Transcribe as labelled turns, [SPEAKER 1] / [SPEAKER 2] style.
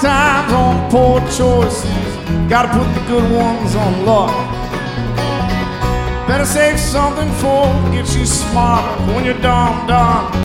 [SPEAKER 1] times on poor choices. Gotta put the good ones on luck. Better save something for gets you smarter when you're done.